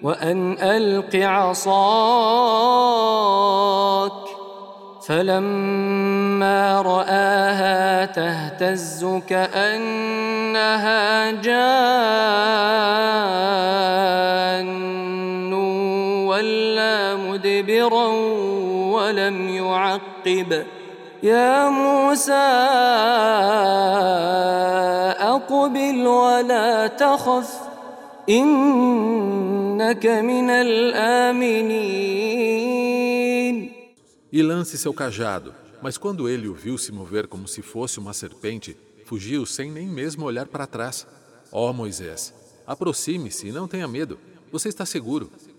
وأن ألق عصاك. فلما رآها تهتز كأنها جان ولا مدبرا ولم يعقب. يا موسى أقبل ولا تخف إنك من الآمنين. E lance seu cajado. Mas quando ele o viu se mover como se fosse uma serpente, fugiu sem nem mesmo olhar para trás. Ó Moisés, aproxime-se e não tenha medo. Você está seguro.